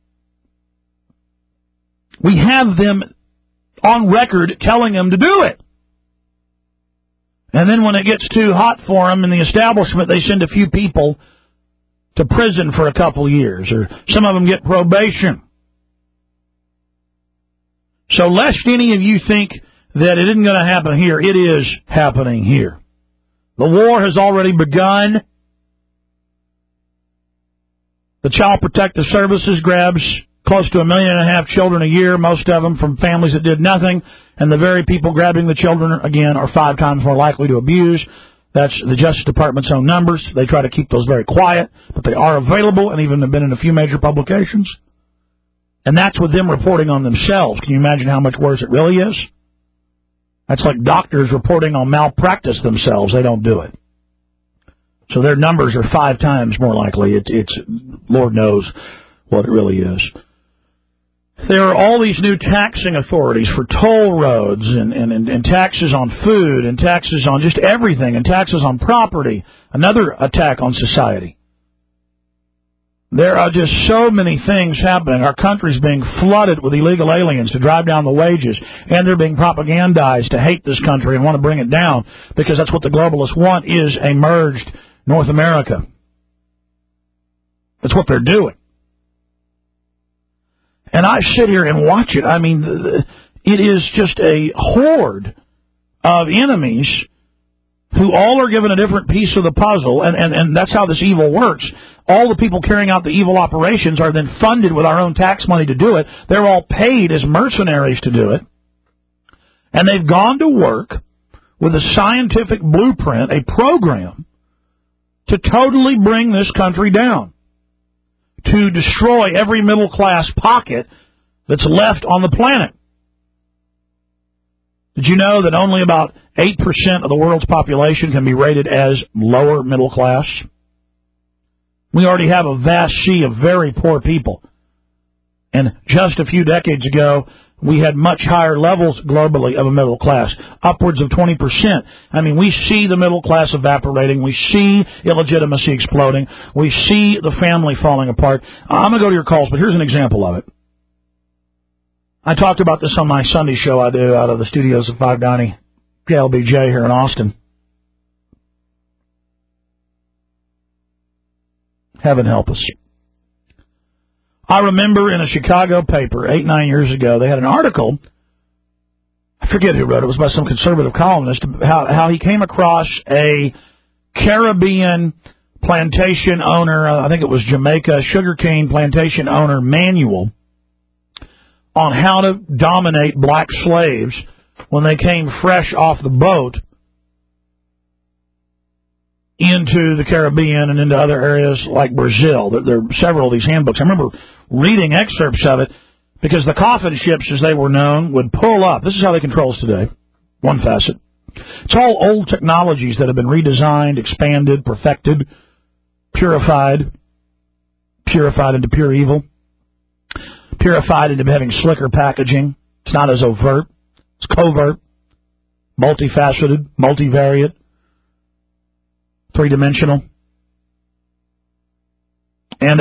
Speaker 2: we have them on record telling them to do it. And then when it gets too hot for them in the establishment, they send a few people to prison for a couple years, or some of them get probation. So lest any of you think that it isn't going to happen here, it is happening here. The war has already begun. The Child Protective Services grabs close to 1.5 million children a year, most of them from families that did nothing, and the very people grabbing the children, again, are 5 times more likely to abuse. That's the Justice Department's own numbers. They try to keep those very quiet, but they are available and even have been in a few major publications. And that's with them reporting on themselves. Can you imagine how much worse it really is? That's like doctors reporting on malpractice themselves. They don't do it. So their numbers are 5 times more likely. It's Lord knows what it really is. There are all these new taxing authorities for toll roads and taxes on food and taxes on just everything and taxes on property. Another attack on society. There are just so many things happening. Our country's being flooded with illegal aliens to drive down the wages, and they're being propagandized to hate this country and want to bring it down because that's what the globalists want, is a merged North America. That's what they're doing. And I sit here and watch it. It is just a horde of enemies who all are given a different piece of the puzzle, and that's how this evil works. All the people carrying out the evil operations are then funded with our own tax money to do it. They're all paid as mercenaries to do it. And they've gone to work with a scientific blueprint, a program, to totally bring this country down, to destroy every middle-class pocket that's left on the planet. Did you know that only about 8% of the world's population can be rated as lower middle class? We already have a vast sea of very poor people. And just a few decades ago, we had much higher levels globally of a middle class, upwards of 20%. We see the middle class evaporating. We see illegitimacy exploding. We see the family falling apart. I'm going to go to your calls, but here's an example of it. I talked about this on my Sunday show I do out of the studios of 590 KLBJ here in Austin. Heaven help us. I remember in a Chicago paper 8-9 years ago, they had an article. I forget who wrote it. It was by some conservative columnist, how he came across a Caribbean plantation owner, I think it was Jamaica, sugarcane plantation owner manual on how to dominate black slaves when they came fresh off the boat into the Caribbean and into other areas like Brazil. There are several of these handbooks. I remember reading excerpts of it because the coffin ships, as they were known, would pull up. This is how they control us today. One facet. It's all old technologies that have been redesigned, expanded, perfected, purified into pure evil, purified into having slicker packaging. It's not as overt. It's covert, multifaceted, multivariate, 3-dimensional. And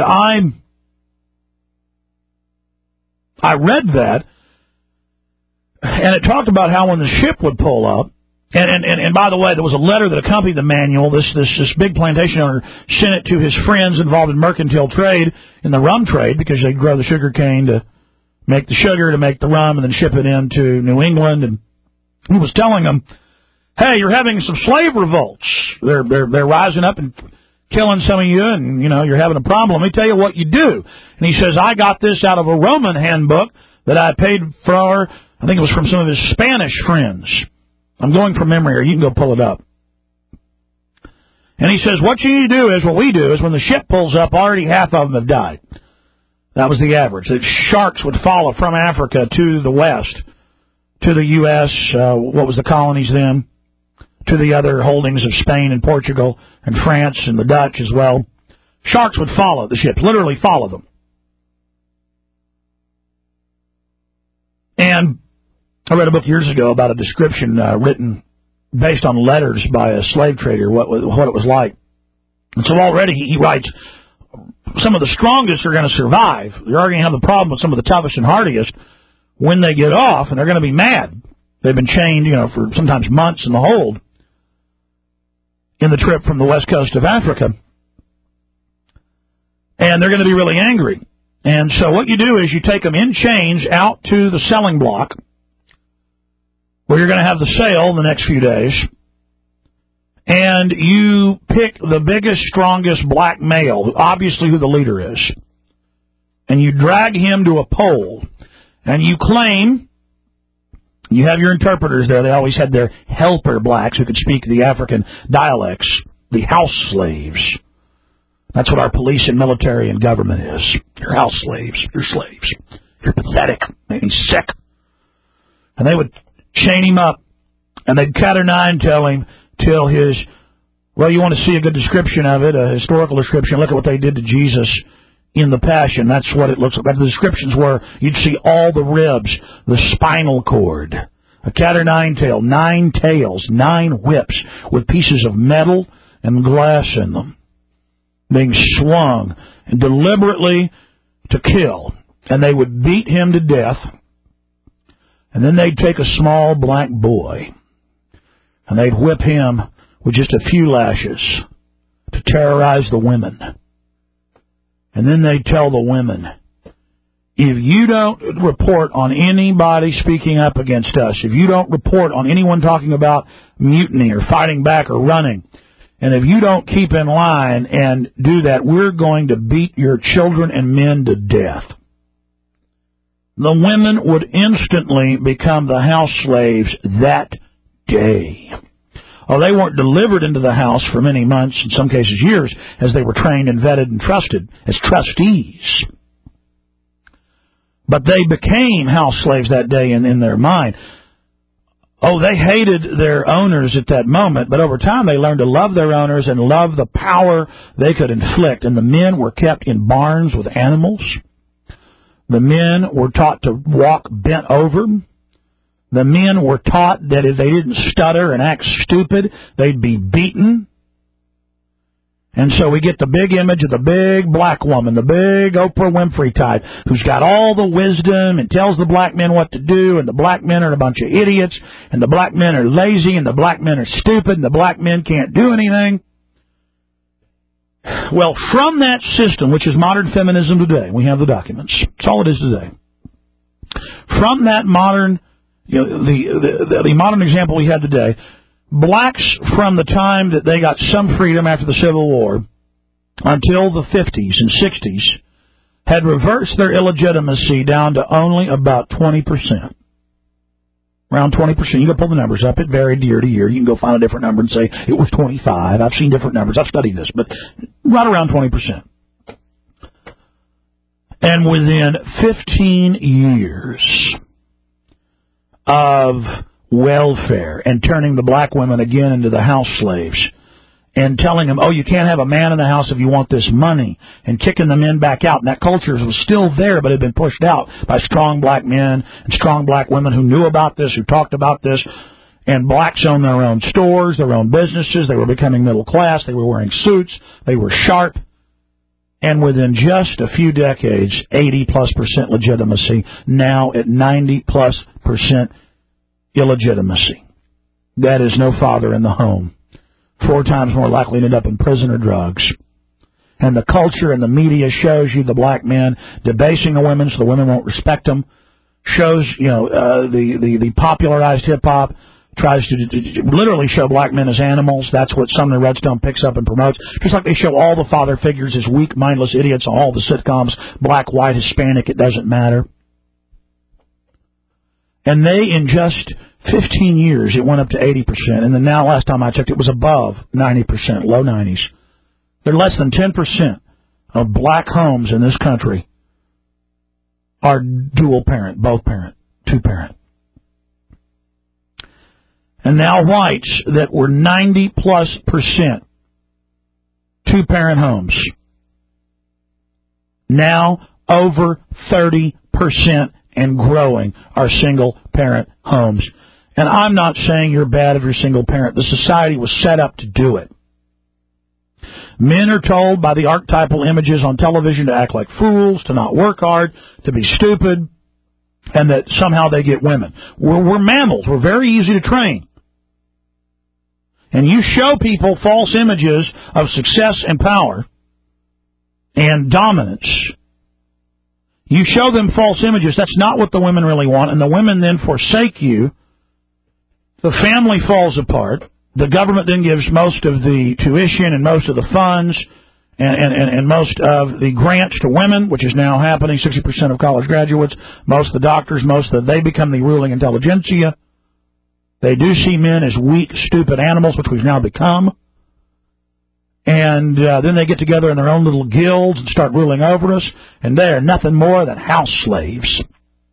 Speaker 2: I read that, and it talked about how when the ship would pull up, and by the way, there was a letter that accompanied the manual. This big plantation owner sent it to his friends involved in mercantile trade, in the rum trade, because they grow the sugar cane to make the sugar, to make the rum, and then ship it into New England. And he was telling them, hey, you're having some slave revolts. They're rising up and killing some of you, and, you're having a problem. Let me tell you what you do. And he says, I got this out of a Roman handbook that I paid for, I think it was from some of his Spanish friends. I'm going from memory here. You can go pull it up. And he says, what you need to do is, what we do is when the ship pulls up, already half of them have died. That was the average. That sharks would follow from Africa to the west, to the U.S., what was the colonies then, to the other holdings of Spain and Portugal and France and the Dutch as well. Sharks would follow the ships, literally follow them. And I read a book years ago about a description written based on letters by a slave trader, what it was like. And so already he writes, some of the strongest are going to survive. They're going to have the problem with some of the toughest and hardiest when they get off, and they're going to be mad. They've been chained, for sometimes months in the hold in the trip from the west coast of Africa. And they're going to be really angry. And so what you do is you take them in chains out to the selling block, where you're going to have the sale the next few days, and you pick the biggest, strongest black male, obviously who the leader is, and you drag him to a pole, and you claim, you have your interpreters there, they always had their helper blacks who could speak the African dialects, the house slaves. That's what our police and military and government is. You're house slaves. You're slaves. You're pathetic. Make me sick. And they would chain him up, and they'd cut or nine tell him till his, well, you want to see a good description of it, a historical description, look at what they did to Jesus in the Passion. That's what it looks like. The descriptions were, you'd see all the ribs, the spinal cord, a cat or nine tail, 9 tails, 9 whips with pieces of metal and glass in them, being swung and deliberately to kill. And they would beat him to death. And then they'd take a small black boy, and they'd whip him with just a few lashes to terrorize the women. And then they'd tell the women, if you don't report on anybody speaking up against us, if you don't report on anyone talking about mutiny or fighting back or running, and if you don't keep in line and do that, we're going to beat your children and men to death. The women would instantly become the house slaves that day. Oh, they weren't delivered into the house for many months, in some cases years, as they were trained and vetted and trusted as trustees. But they became house slaves that day in their mind. Oh, they hated their owners at that moment, but over time they learned to love their owners and love the power they could inflict. And the men were kept in barns with animals. The men were taught to walk bent over. The men were taught that if they didn't stutter and act stupid, they'd be beaten. And so we get the big image of the big black woman, the big Oprah Winfrey type, who's got all the wisdom and tells the black men what to do, and the black men are a bunch of idiots, and the black men are lazy, and the black men are stupid, and the black men can't do anything. Well, from that system, which is modern feminism today, we have the documents. That's all it is today. From that modern, the modern example we had today, blacks from the time that they got some freedom after the Civil War until the 50s and 60s had reversed their illegitimacy down to only about 20%. Around 20%. You can pull the numbers up. It varied year to year. You can go find a different number and say it was 25. I've seen different numbers. I've studied this, but right around 20%. And within 15 years of welfare and turning the black women again into the house slaves and telling them, oh, you can't have a man in the house if you want this money, and kicking the men back out. And that culture was still there, but had been pushed out by strong black men and strong black women who knew about this, who talked about this. And blacks owned their own stores, their own businesses. They were becoming middle class. They were wearing suits. They were sharp. And within just a few decades, 80+% legitimacy, now at 90+% illegitimacy. That is no father in the home. 4 times more likely to end up in prison or drugs. And the culture and the media shows you the black men debasing the women so the women won't respect them. Shows, the popularized hip-hop tries to literally show black men as animals. That's what Sumner Redstone picks up and promotes. Just like they show all the father figures as weak, mindless idiots on all the sitcoms, black, white, Hispanic, it doesn't matter. And they, in just 15 years, it went up to 80%. And then now, last time I checked, it was above 90%, low 90s. They're less than 10% of black homes in this country are dual parent, both parent, 2-parent. And now whites that were 90+% 2-parent homes, now over 30% and growing are single-parent homes. And I'm not saying you're bad if you're single parent. The society was set up to do it. Men are told by the archetypal images on television to act like fools, to not work hard, to be stupid, and that somehow they get women. We're mammals. We're very easy to train. And you show people false images of success and power and dominance. You show them false images. That's not what the women really want, and the women then forsake you. The family falls apart. The government then gives most of the tuition and most of the funds and most of the grants to women, which is now happening, 60% of college graduates, most of the doctors, they become the ruling intelligentsia. They do see men as weak, stupid animals, which we've now become. And then they get together in their own little guilds and start ruling over us, and they are nothing more than house slaves.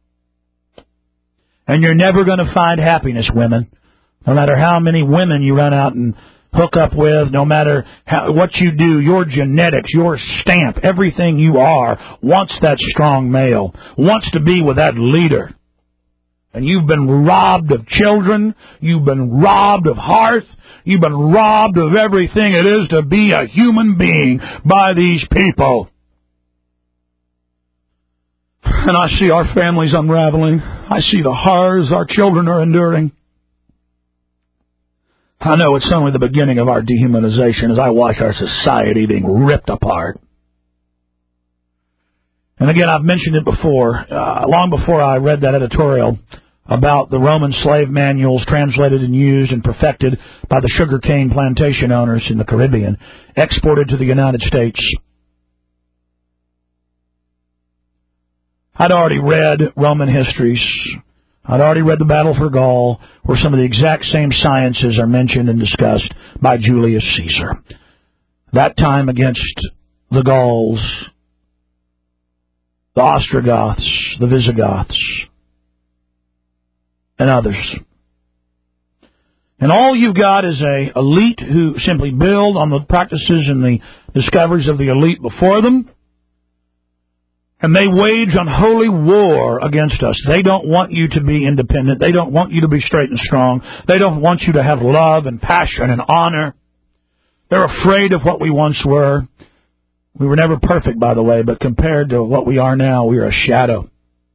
Speaker 2: And you're never going to find happiness, women. No matter how many women you run out and hook up with, no matter what you do, your genetics, your stamp, everything you are wants that strong male, wants to be with that leader. And you've been robbed of children, you've been robbed of hearth, you've been robbed of everything it is to be a human being by these people. And I see our families unraveling. I see the horrors our children are enduring. I know it's only the beginning of our dehumanization as I watch our society being ripped apart. And again, I've mentioned it before, long before I read that editorial about the Roman slave manuals translated and used and perfected by the sugarcane plantation owners in the Caribbean, exported to the United States. I'd already read Roman histories. I'd already read the Battle for Gaul, where some of the exact same sciences are mentioned and discussed by Julius Caesar. That time against the Gauls, the Ostrogoths, the Visigoths, and others. And all you've got is an elite who simply build on the practices and the discoveries of the elite before them. And they wage unholy war against us. They don't want you to be independent. They don't want you to be straight and strong. They don't want you to have love and passion and honor. They're afraid of what we once were. We were never perfect, by the way, but compared to what we are now, we are a shadow.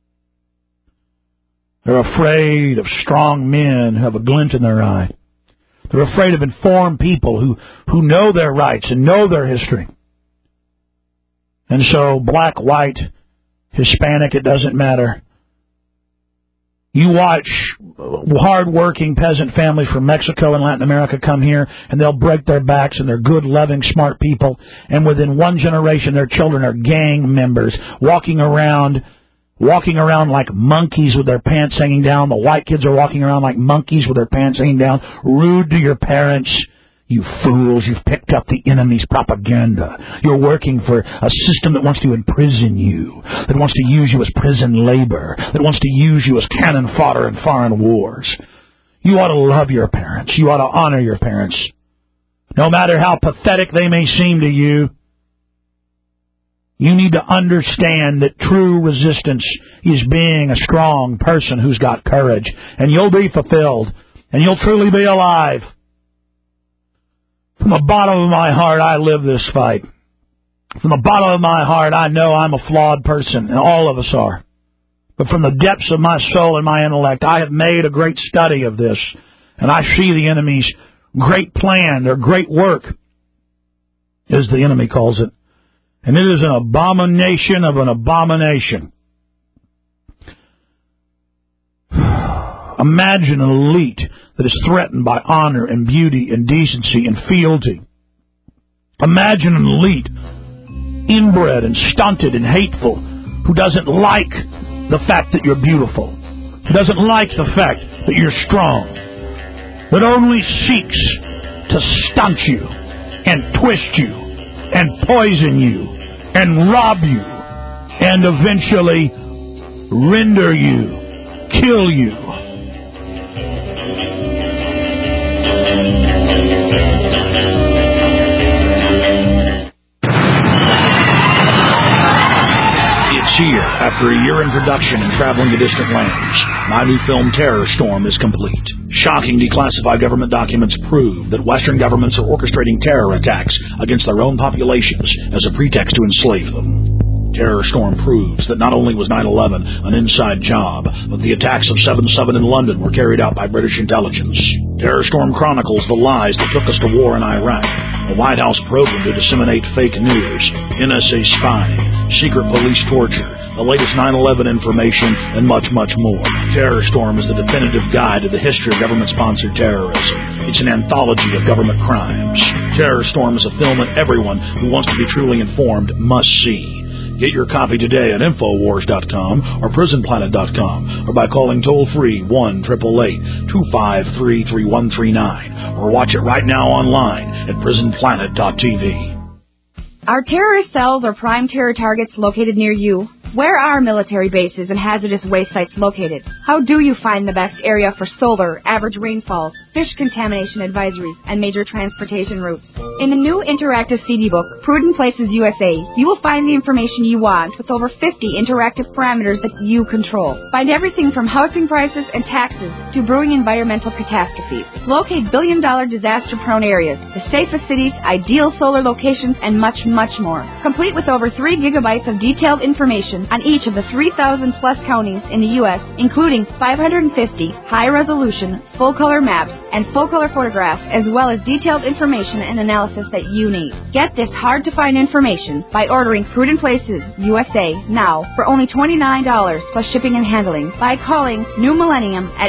Speaker 2: They're afraid of strong men who have a glint in their eye. They're afraid of informed people who know their rights and know their history. And so, black, white, Hispanic, it doesn't matter. You watch hard-working peasant families from Mexico and Latin America come here, and they'll break their backs, and they're good, loving, smart people. And within one generation, their children are gang members, walking around like monkeys with their pants hanging down. The white kids are walking around like monkeys with their pants hanging down, rude to your parents. You fools, you've picked up the enemy's propaganda. You're working for a system that wants to imprison you, that wants to use you as prison labor, that wants to use you as cannon fodder in foreign wars. You ought to love your parents. You ought to honor your parents. No matter how pathetic they may seem to you, you need to understand that true resistance is being a strong person who's got courage. And you'll be fulfilled. And you'll truly be alive. From the bottom of my heart, I live this fight. From the bottom of my heart, I know I'm a flawed person, and all of us are. But from the depths of my soul and my intellect, I have made a great study of this, and I see the enemy's great plan, their great work, as the enemy calls it. And it is an abomination of an abomination. Imagine an elite that is threatened by honor and beauty and decency and fealty. Imagine an elite, inbred and stunted and hateful, who doesn't like the fact that you're beautiful, who doesn't like the fact that you're strong, that only seeks to stunt you and twist you and poison you and rob you and eventually render you, kill you. Here, after a year in production and traveling to distant lands, my new film Terror Storm is complete. Shocking declassified government documents prove that Western governments are orchestrating terror attacks against their own populations as a pretext to enslave them. Terror Storm proves that not only was 9/11 an inside job, but the attacks of 7/7 in London were carried out by British intelligence. Terror Storm chronicles the lies that took us to war in Iraq, a White House program to disseminate fake news, NSA spying, secret police torture, the latest 9/11 information, and much, much more. Terror Storm is the definitive guide to the history of government-sponsored terrorism. It's an anthology of government crimes. Terror Storm is a film that everyone who wants to be truly informed must see. Get your copy today at Infowars.com or PrisonPlanet.com, or by calling toll-free 1-888-253-3139, or watch it right now online at PrisonPlanet.tv.
Speaker 14: Are terrorist cells or prime terror targets located near you? Where are military bases and hazardous waste sites located? How do you find the best area for solar, average rainfall, fish contamination advisories, and major transportation routes? In the new interactive CD book, Prudent Places USA, you will find the information you want with over 50 interactive parameters that you control. Find everything from housing prices and taxes to brewing environmental catastrophes. Locate billion-dollar disaster-prone areas, the safest cities, ideal solar locations, and much, much more. Complete with over 3 gigabytes of detailed information on each of the 3,000-plus counties in the U.S., including 550 high-resolution, full-color maps and full-color photographs, as well as detailed information and analysis that you need. Get this hard-to-find information by ordering Prudent Places USA now for only $29 plus shipping and handling by calling New Millennium at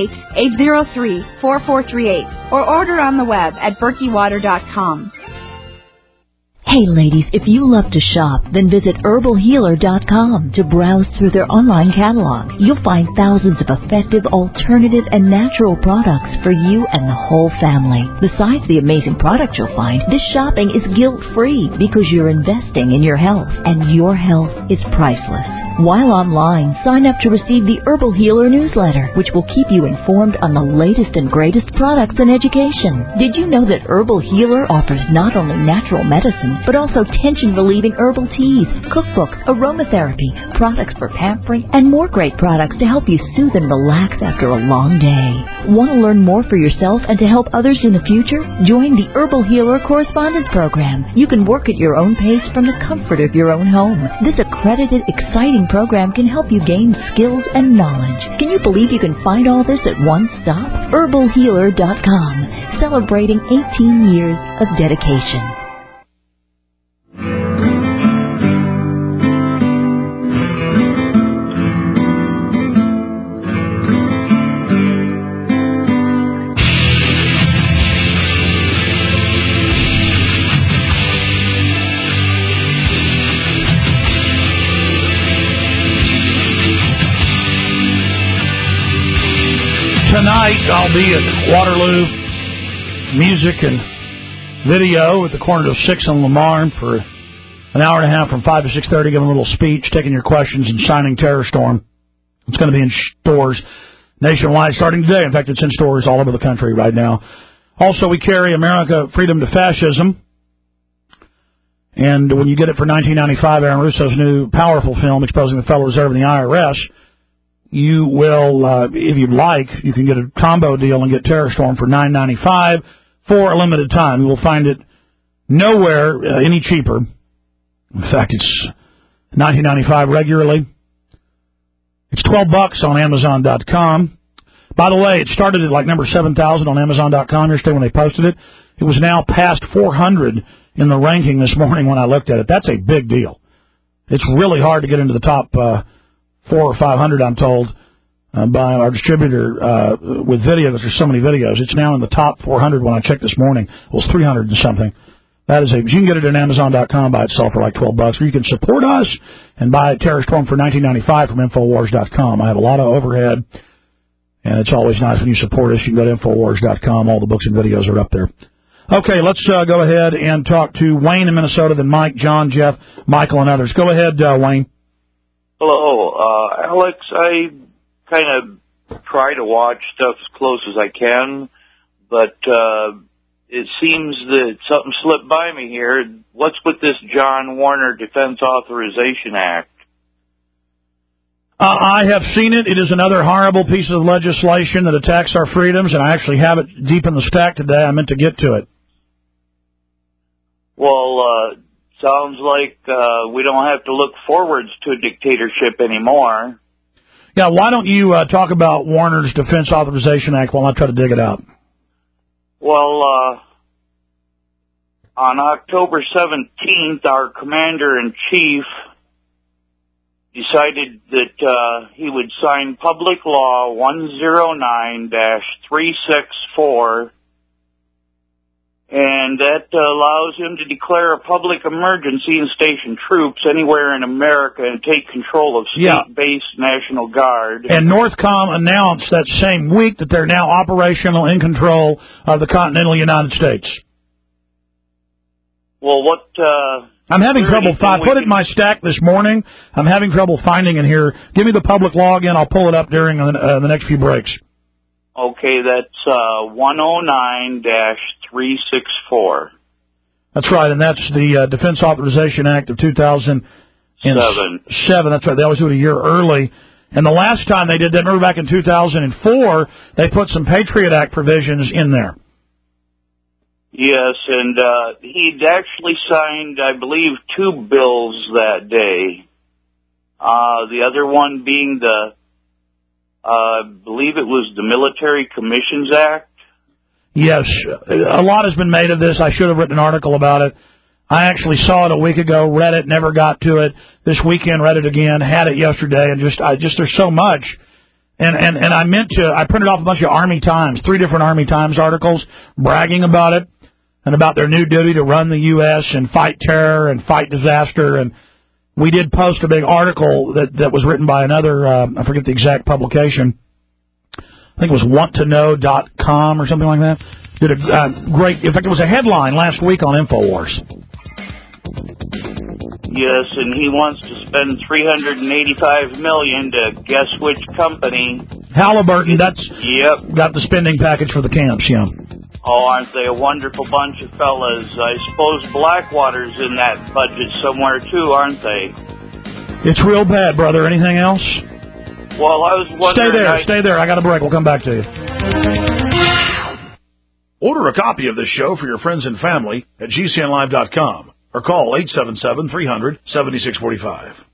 Speaker 14: 888-803-4438 or order on the web at BerkeyWater.com.
Speaker 15: Hey ladies, if you love to shop, then visit HerbalHealer.com to browse through their online catalog. You'll find thousands of effective, alternative, and natural products for you and the whole family. Besides the amazing products you'll find, this shopping is guilt-free because you're investing in your health, and your health is priceless. While online, sign up to receive the Herbal Healer newsletter, which will keep you informed on the latest and greatest products and education. Did you know that Herbal Healer offers not only natural medicine, but also tension-relieving herbal teas, cookbooks, aromatherapy, products for pampering, and more great products to help you soothe and relax after a long day. Want to learn more for yourself and to help others in the future? Join the Herbal Healer Correspondence Program. You can work at your own pace from the comfort of your own home. This accredited, exciting program can help you gain skills and knowledge. Can you believe you can find all this at one stop? HerbalHealer.com, celebrating 18 years of dedication.
Speaker 2: Tonight I'll be at Waterloo Music and Video at the corner of 6th and Lamar for an hour and a half from 5 to 6:30, giving a little speech, taking your questions, and signing Terror Storm. It's going to be in stores nationwide starting today. In fact, it's in stores all over the country right now. Also, we carry America Freedom to Fascism. And when you get it for $19.95, Aaron Russo's new powerful film exposing the Federal Reserve and the IRS, you will, if you'd like, you can get a combo deal and get Terror Storm for $9.95 for a limited time. You will find it nowhere any cheaper. In fact, it's $19.95 regularly. It's $12 on Amazon.com. By the way, it started at like number 7,000 on Amazon.com yesterday when they posted it. It was now past 400 in the ranking this morning when I looked at it. That's a big deal. It's really hard to get into the top 400 or 500, I'm told, by our distributor with video, because there's so many videos. It's now in the top 400 when I checked this morning. It was 300 and something. That is you can get it at Amazon.com by itself for like $12, or you can support us and buy Terror Storm for $19.95 from Infowars.com. I have a lot of overhead, and it's always nice when you support us. You can go to Infowars.com. All the books and videos are up there. Okay, let's go ahead and talk to Wayne in Minnesota, then Mike, John, Jeff, Michael, and others. Go ahead, Wayne.
Speaker 16: Hello, Alex. I kind of try to watch stuff as close as I can, but it seems that something slipped by me here. What's with this John Warner Defense Authorization Act?
Speaker 2: I have seen it. It is another horrible piece of legislation that attacks our freedoms, and I actually have it deep in the stack today. I meant to get to it.
Speaker 16: Well, sounds like we don't have to look forwards to a dictatorship anymore.
Speaker 2: Yeah, why don't you talk about Warner's Defense Authorization Act while I try to dig it out?
Speaker 16: Well, on October 17th, our Commander-in-Chief decided that he would sign Public Law 109-364, and that allows him to declare a public emergency and station troops anywhere in America and take control of state-based National Guard.
Speaker 2: And Northcom announced that same week that they're now operational in control of the continental United States.
Speaker 16: Well, what...
Speaker 2: I'm having trouble. I put it in my stack this morning. I'm having trouble finding it here. Give me the public law again. I'll pull it up during the next few breaks.
Speaker 16: Okay, that's 109-364.
Speaker 2: That's right, and that's the Defense Authorization Act of 2007. That's right. They always do it a year early. And the last time they did that, remember back in 2004, they put some Patriot Act provisions in there.
Speaker 16: Yes, and he'd actually signed, I believe, 2 bills that day. The other one being I believe it was the Military Commissions Act.
Speaker 2: Yes, a lot has been made of this. I should have written an article about it. I actually saw it a week ago, read it, never got to it. This weekend, read it again, had it yesterday, and there's so much. And I printed off a bunch of Army Times, 3 different Army Times articles bragging about it and about their new duty to run the U.S. and fight terror and fight disaster. And we did post a big article that was written by another, I forget the exact publication. I think it was wanttoknow.com or something like that. Did a great, in fact, it was a headline last week on InfoWars.
Speaker 16: Yes, and he wants to spend $385 million to guess which company.
Speaker 2: Halliburton, got the spending package for the camps, yeah.
Speaker 16: Oh, aren't they a wonderful bunch of fellas? I suppose Blackwater's in that budget somewhere, too, aren't they?
Speaker 2: It's real bad, brother. Anything else?
Speaker 16: Well, I was wondering...
Speaker 2: Stay there. I got a break. We'll come back to you.
Speaker 17: Order a copy of this show for your friends and family at GCNlive.com or call 877-300-7645.